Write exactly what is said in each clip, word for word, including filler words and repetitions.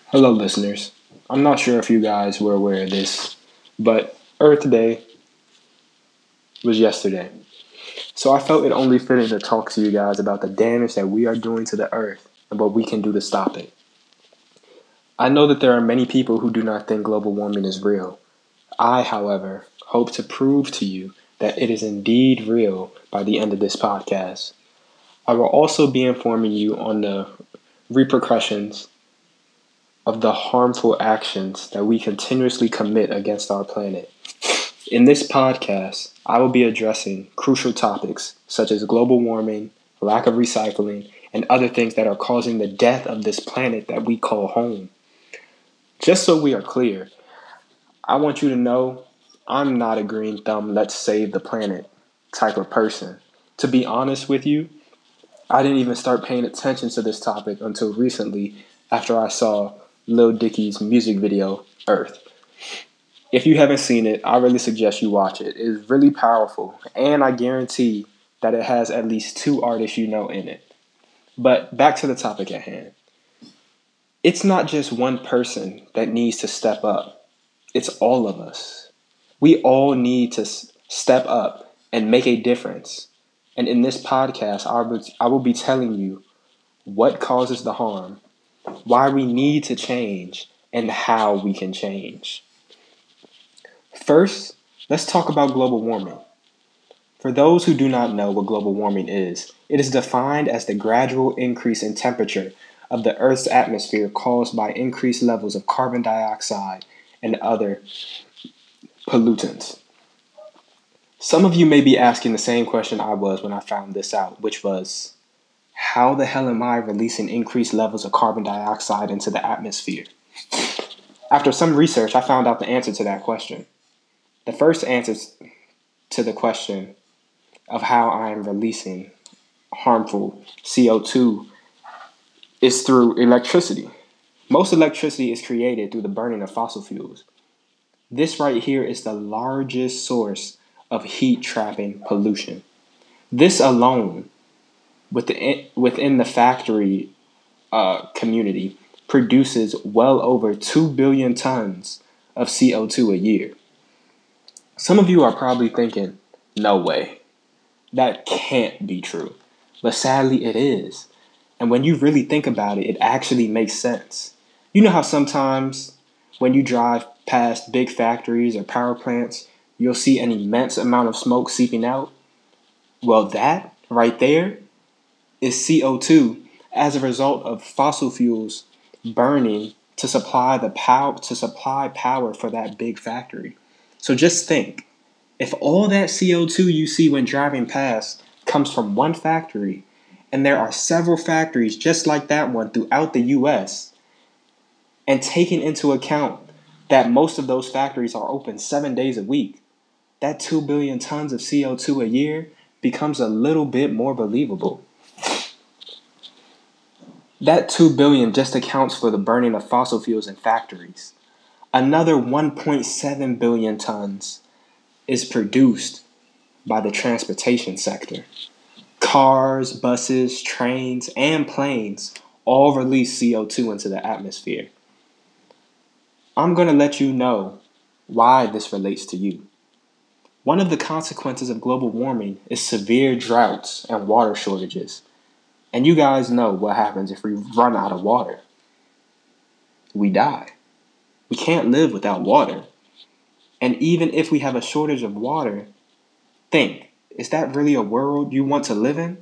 Hello, listeners. I'm not sure if you guys were aware of this, but Earth Day was yesterday. So I felt it only fitting to talk to you guys about the damage that we are doing to the Earth and what we can do to stop it. I know that there are many people who do not think global warming is real. I, however, hope to prove to you that it is indeed real by the end of this podcast. I will also be informing you on the repercussions of the harmful actions that we continuously commit against our planet. In this podcast, I will be addressing crucial topics such as global warming, lack of recycling, and other things that are causing the death of this planet that we call home. Just so we are clear, I want you to know I'm not a green thumb, let's save the planet type of person. To be honest with you, I didn't even start paying attention to this topic until recently after I saw Lil Dicky's music video, Earth. If you haven't seen it, I really suggest you watch it. It is really powerful, and I guarantee that it has at least two artists you know in it. But back to the topic at hand. It's not just one person that needs to step up. It's all of us. We all need to step up and make a difference. And in this podcast, I will be telling you what causes the harm, why we need to change, and how we can change. First, let's talk about global warming. For those who do not know what global warming is, it is defined as the gradual increase in temperature of the Earth's atmosphere caused by increased levels of carbon dioxide and other pollutants. Some of you may be asking the same question I was when I found this out, which was, how the hell am I releasing increased levels of carbon dioxide into the atmosphere? After some research, I found out the answer to that question. The first answer to the question of how I am releasing harmful C O two is through electricity. Most electricity is created through the burning of fossil fuels. This right here is the largest source of heat trapping pollution. This alone, within, within the factory uh, community, produces well over two billion tons of C O two a year. Some of you are probably thinking, no way, that can't be true. But sadly, it is. And when you really think about it, it actually makes sense. You know how sometimes when you drive past big factories or power plants, you'll see an immense amount of smoke seeping out? Well, that right there is C O two as a result of fossil fuels burning to supply the power to supply power for that big factory. So just think, if all that C O two you see when driving past comes from one factory, and there are several factories just like that one throughout the U S, and taking into account that most of those factories are open seven days a week, that two billion tons of C O two a year becomes a little bit more believable. That two billion just accounts for the burning of fossil fuels in factories. Another one point seven billion tons is produced by the transportation sector. Cars, buses, trains, and planes all release C O two into the atmosphere. I'm going to let you know why this relates to you. One of the consequences of global warming is severe droughts and water shortages. And you guys know what happens if we run out of water. We die. We can't live without water. And even if we have a shortage of water, think, is that really a world you want to live in?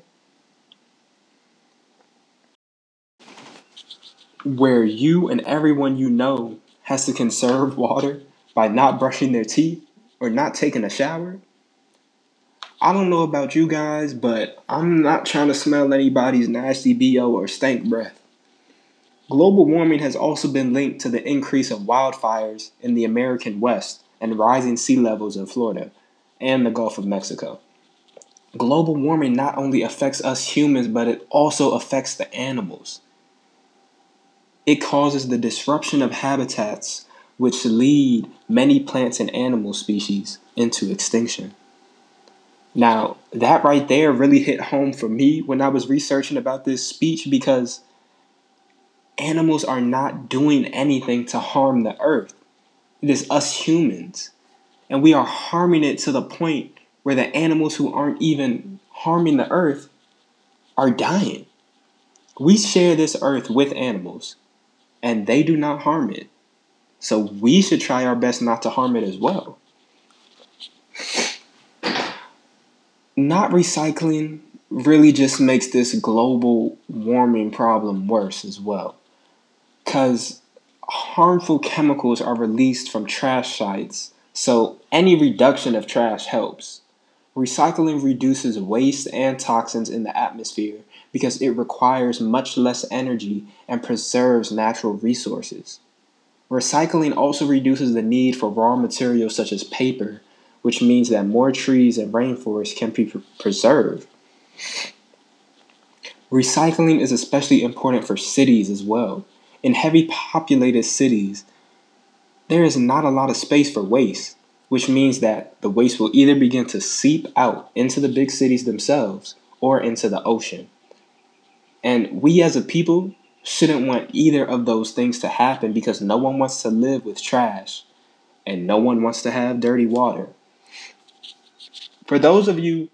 Where you and everyone you know has to conserve water by not brushing their teeth or not taking a shower? I don't know about you guys, but I'm not trying to smell anybody's nasty B O or stank breath. Global warming has also been linked to the increase of wildfires in the American West and rising sea levels in Florida and the Gulf of Mexico. Global warming not only affects us humans, but it also affects the animals. It causes the disruption of habitats, which lead many plants and animal species into extinction. Now, that right there really hit home for me when I was researching about this speech, because animals are not doing anything to harm the earth. It is us humans. And we are harming it to the point where the animals who aren't even harming the earth are dying. We share this earth with animals, and they do not harm it. So we should try our best not to harm it as well. Not recycling really just makes this global warming problem worse as well, because harmful chemicals are released from trash sites, so any reduction of trash helps. Recycling reduces waste and toxins in the atmosphere because it requires much less energy and preserves natural resources. Recycling also reduces the need for raw materials such as paper, which means that more trees and rainforests can be preserved. Recycling is especially important for cities as well. In heavy populated cities, there is not a lot of space for waste, which means that the waste will either begin to seep out into the big cities themselves or into the ocean. And we as a people shouldn't want either of those things to happen because no one wants to live with trash and no one wants to have dirty water. For those of you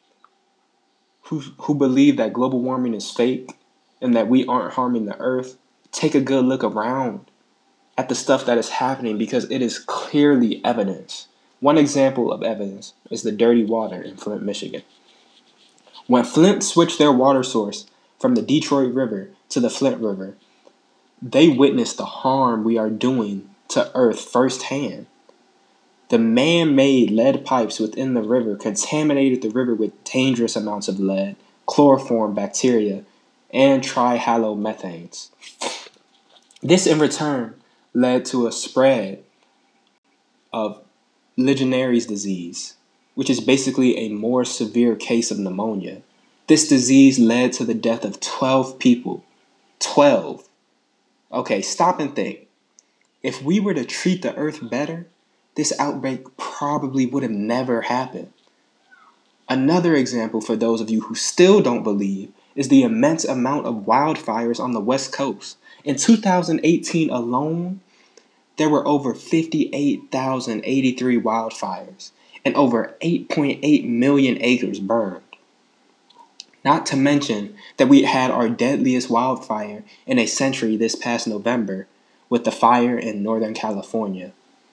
who, who believe that global warming is fake and that we aren't harming the earth, take a good look around at the stuff that is happening because it is clearly evidence. One example of evidence is the dirty water in Flint, Michigan. When Flint switched their water source from the Detroit River to the Flint River, they witnessed the harm we are doing to Earth firsthand. The man-made lead pipes within the river contaminated the river with dangerous amounts of lead, chloroform bacteria, and trihalomethanes. This in return led to a spread of Legionnaire's disease, which is basically a more severe case of pneumonia. This disease led to the death of twelve people. twelve. Okay, stop and think. If we were to treat the earth better, this outbreak probably would have never happened. Another example for those of you who still don't believe is the immense amount of wildfires on the West Coast. In two thousand eighteen alone, there were over fifty-eight thousand eighty-three wildfires and over eight point eight million acres burned. Not to mention that we had our deadliest wildfire in a century this past November with the fire in Northern California.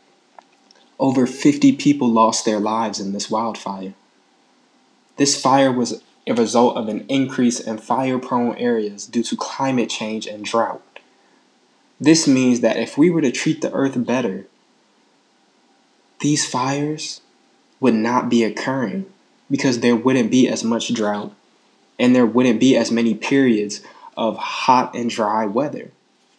Over fifty people lost their lives in this wildfire. This fire was a result of an increase in fire-prone areas due to climate change and drought. This means that if we were to treat the earth better, these fires would not be occurring because there wouldn't be as much drought and there wouldn't be as many periods of hot and dry weather.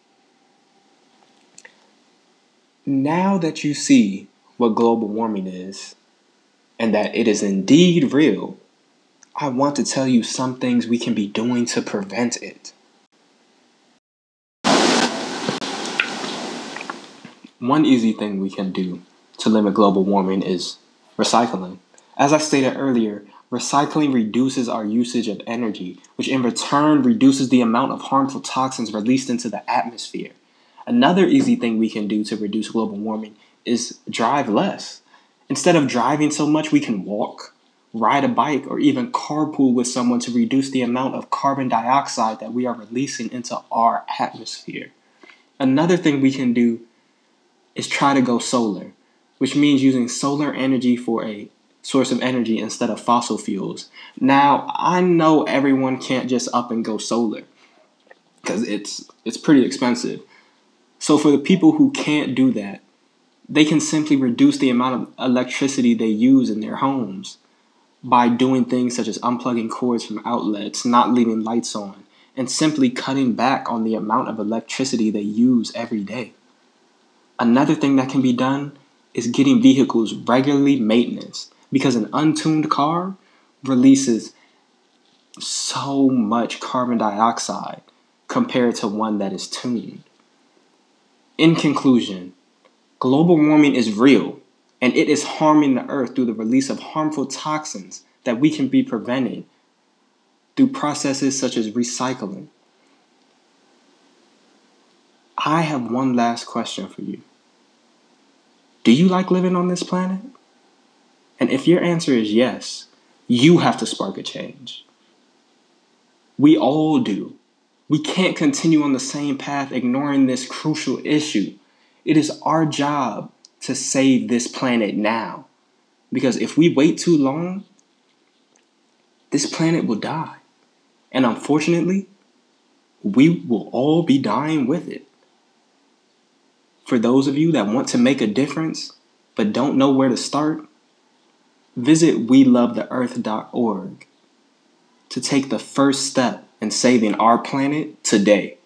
Now that you see what global warming is and that it is indeed real, I want to tell you some things we can be doing to prevent it. One easy thing we can do to limit global warming is recycling. As I stated earlier, recycling reduces our usage of energy, which in return reduces the amount of harmful toxins released into the atmosphere. Another easy thing we can do to reduce global warming is drive less. Instead of driving so much, we can walk, ride a bike, or even carpool with someone to reduce the amount of carbon dioxide that we are releasing into our atmosphere. Another thing we can do is try to go solar, which means using solar energy for a source of energy instead of fossil fuels. Now, I know everyone can't just up and go solar because it's it's pretty expensive. So for the people who can't do that, they can simply reduce the amount of electricity they use in their homes by doing things such as unplugging cords from outlets, not leaving lights on, and simply cutting back on the amount of electricity they use every day. Another thing that can be done is getting vehicles regularly maintenance because an untuned car releases so much carbon dioxide compared to one that is tuned. In conclusion, global warming is real and it is harming the earth through the release of harmful toxins that we can be preventing through processes such as recycling. I have one last question for you. Do you like living on this planet? And if your answer is yes, you have to spark a change. We all do. We can't continue on the same path ignoring this crucial issue. It is our job to save this planet now. Because if we wait too long, this planet will die. And unfortunately, we will all be dying with it. For those of you that want to make a difference but don't know where to start, visit we love the earth dot org to take the first step in saving our planet today.